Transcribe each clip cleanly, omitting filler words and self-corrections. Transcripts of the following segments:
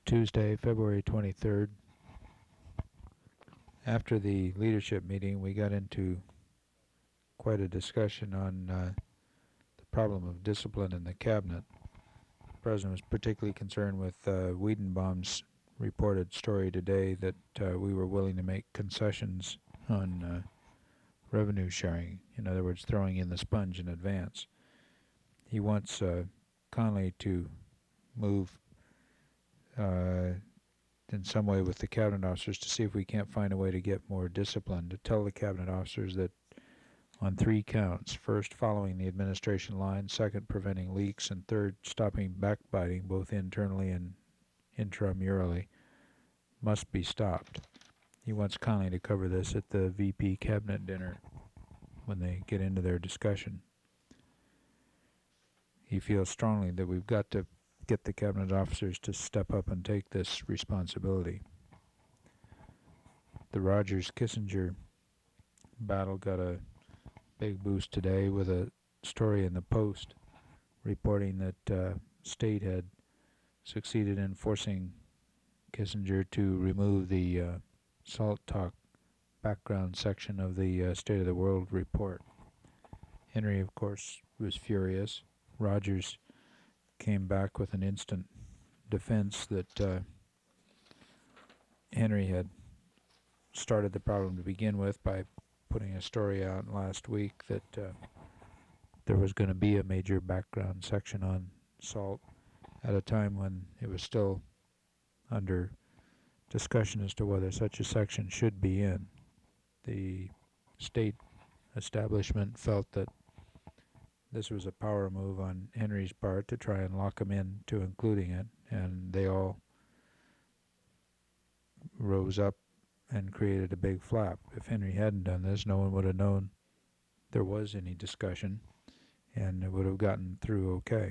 Tuesday, February 23rd. After the leadership meeting, we got into quite a discussion on the problem of discipline in the cabinet. The president was particularly concerned with Wiedenbaum's reported story today that we were willing to make concessions on revenue sharing, in other words, throwing in the sponge in advance. He wants Connolly to move in some way with the cabinet officers to see if we can't find a way to get more discipline, to tell the cabinet officers that on 3 counts, first, following the administration line, second, preventing leaks, and third, stopping backbiting both internally and intramurally, must be stopped. He wants Connolly to cover this at the VP cabinet dinner when they get into their discussion. He feels strongly that we've got to get the cabinet officers to step up and take this responsibility. The Rogers-Kissinger battle got a big boost today with a story in the Post reporting that State had succeeded in forcing Kissinger to remove the SALT talk background section of the State of the World report. Henry, of course, was furious. Rogers came back with an instant defense that Henry had started the problem to begin with by putting a story out last week that there was going to be a major background section on SALT at a time when it was still under discussion as to whether such a section should be in. The state establishment felt that this was a power move on Henry's part to try and lock him into including it, and they all rose up and created a big flap. If Henry hadn't done this, no one would have known there was any discussion, and it would have gotten through okay.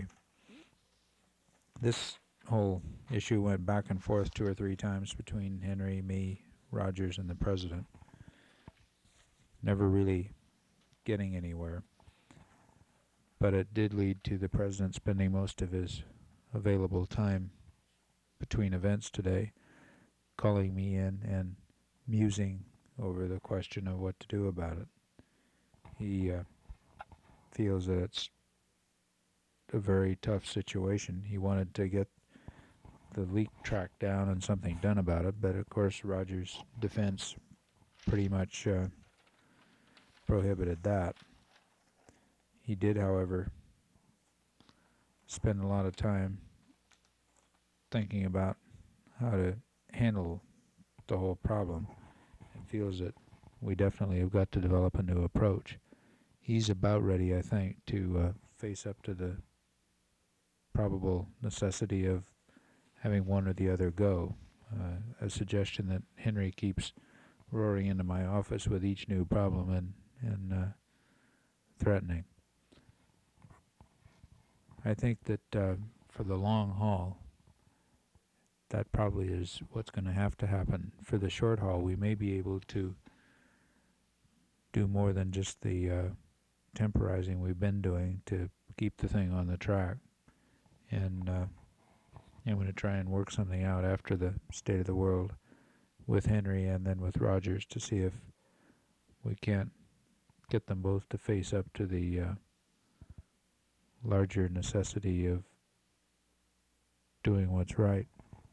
This whole issue went back and forth 2 or 3 times between Henry, me, Rogers, and the president, never really getting anywhere. But it did lead to the president spending most of his available time between events today calling me in and musing over the question of what to do about it. He feels that it's a very tough situation. He wanted to get the leak tracked down and something done about it, but of course Rogers' defense pretty much prohibited that. He did, however, spend a lot of time thinking about how to handle the whole problem and feels that we definitely have got to develop a new approach. He's about ready, I think, to face up to the probable necessity of having one or the other go. A suggestion that Henry keeps roaring into my office with each new problem and threatening. I think that for the long haul, that probably is what's going to happen. For the short haul, we may be able to do more than just the temporizing we've been doing to keep the thing on the track. And I'm going to try and work something out after the State of the World with Henry and then with Rogers to see if we can't get them both to face up to the larger necessity of doing what's right.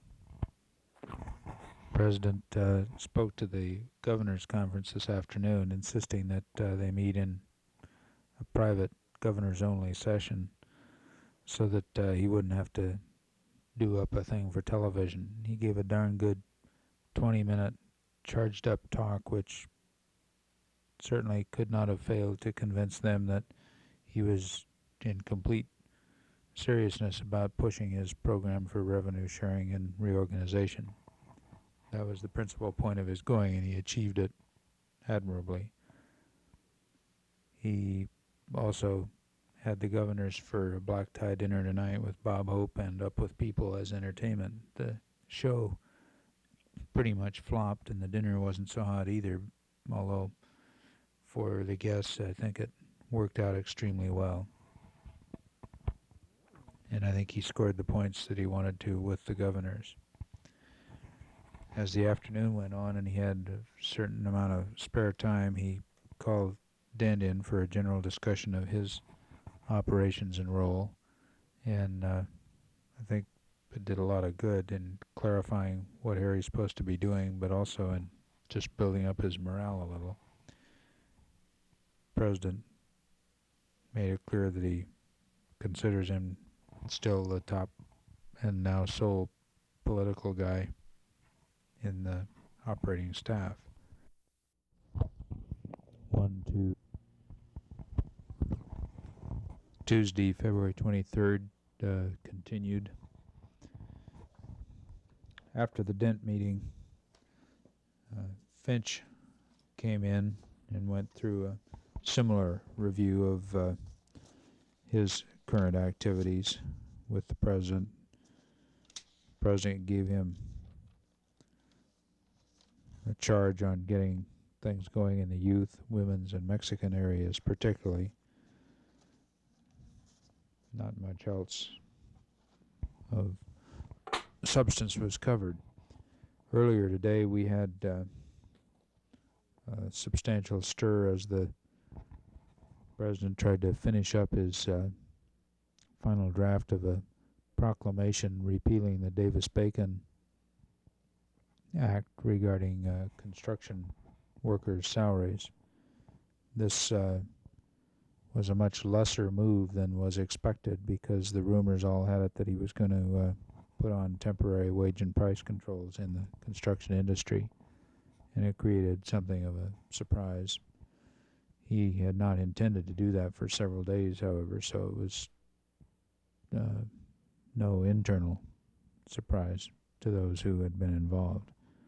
The President spoke to the Governor's Conference this afternoon, insisting that they meet in a private governors-only session so that he wouldn't have to do up a thing for television. He gave a darn good 20-minute charged-up talk, which certainly could not have failed to convince them that he was in complete seriousness about pushing his program for revenue sharing and reorganization. That was the principal point of his going, and he achieved it admirably. He also had the governors for a black tie dinner tonight with Bob Hope and Up With People as entertainment. The show pretty much flopped, and the dinner wasn't so hot either, although for the guests, I think it worked out extremely well. And I think he scored the points that he wanted to with the governors. as the afternoon went on and he had a certain amount of spare time, he called Dent in for a general discussion of his operations and role. And I think it did a lot of good in clarifying what Harry's supposed to be doing, but also in just building up his morale a little. The President made it clear that he considers him still the top and now sole political guy in the operating staff. Tuesday, February 23rd, continued. After the Dent meeting, Finch came in and went through a similar review of his current activities with the President. The President gave him a charge on getting things going in the youth, women's, and Mexican areas particularly. Not much else of substance was covered. Earlier today we had a substantial stir as the President tried to finish up his final draft of a proclamation repealing the Davis-Bacon Act regarding construction workers' salaries. This was a much lesser move than was expected because the rumors all had it that he was going to put on temporary wage and price controls in the construction industry, and it created something of a surprise. He had not intended to do that for several days, however, so it was no internal surprise to those who had been involved.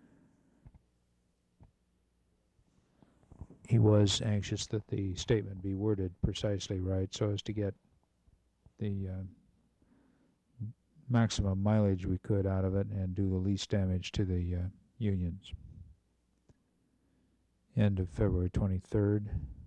He was anxious that the statement be worded precisely right so as to get the maximum mileage we could out of it and do the least damage to the unions. End of February 23rd.